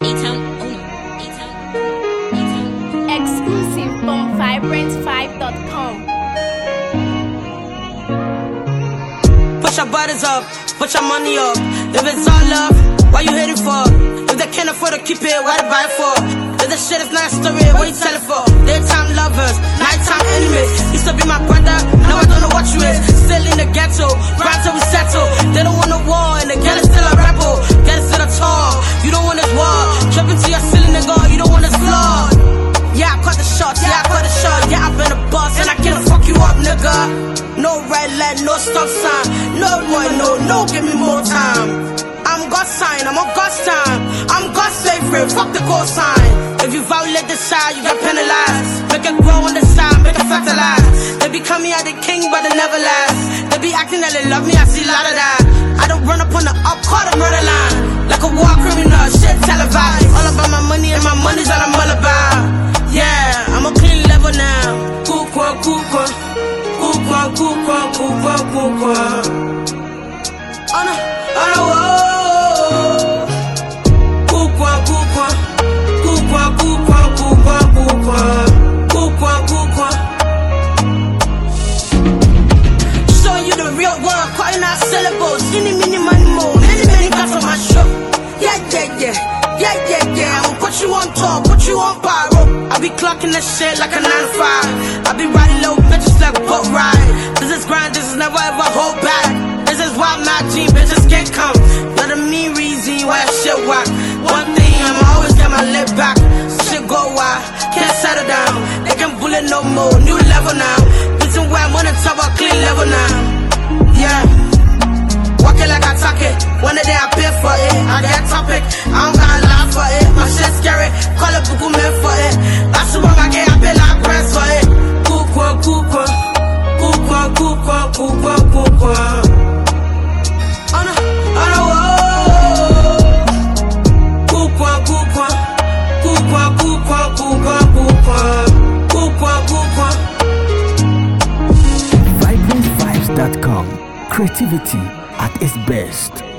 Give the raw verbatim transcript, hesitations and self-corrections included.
Exclusive from vibrant five dot com. Push your buttons up, put your money up. If it's all love, why you hating for? If they can't afford to keep it, why they buy it for? If the shit is not a story, what you tell it for? Daytime lovers, nighttime enemies. Used to be my brother, now I don't know what you is. Still in the ghetto, grind till we settle. They don't want a war, and the ghetto's still a rebel. Ghetto's still a tall, you don't want this war. Jumping to your ceiling and go, you don't want this flaw. Yeah, I caught the shots, yeah, I caught the shot. Yeah, I've been a boss, and I can't fuck you up, nigga. No red light, no stop sign. No boy, no, no, give me more time. I'm God's sign, I'm on God's time. I'm God's favorite, fuck the call sign. If you violate the side, you get penalized. Make it grow on the side, make it fertilize. They be coming at the king, but they never last. They be acting that they love me, I see a lot of that. I don't run up on the up, call the murder line. Like a war criminal, shit televised. All about my money, and my money's all I'm all about. Yeah, I'm a clean level now. Cool-qua, cool-qua. Cool-qua, cool-qua, cool-qua, cool-qua. On a, on a wall. Cool-qua, cool-qua. Cool-qua, cool-qua, cool-qua, cool-qua. Cool-qua, cool-qua. Showing you the real world, calling out syllables. Any, mini, money, more. Many, many cats on my show. Yeah, yeah, yeah. Yeah, yeah, yeah. I'ma put you on top, put you on pyro. I be clocking that shit like a nine to five. I be riding low bitches like a boat ride. This is grind, this is never ever hold back. This is why my team bitches can't come. You're the main reason why shit whack. One thing, I'ma always get my lip back. Shit go wild, can't settle down. They can bullet no more, new level now. Listen where I'm on the top, a clean level now. Yeah. Walk it like I talk it. One day I pay for it. I get topic. I don't gotta lie for it. My shit scary. Call a buku man for it. I super my game. I pay like press for it. Cool-qua, cool-qua. Cool-qua, cool-qua, cool-qua, cool-qua. On a, on a wall. Cool-qua, cool-qua. Cool-qua, cool-qua, cool-qua, cool-qua. Cool-qua, cool-qua. vibrant vibes dot com. Creativity at its best.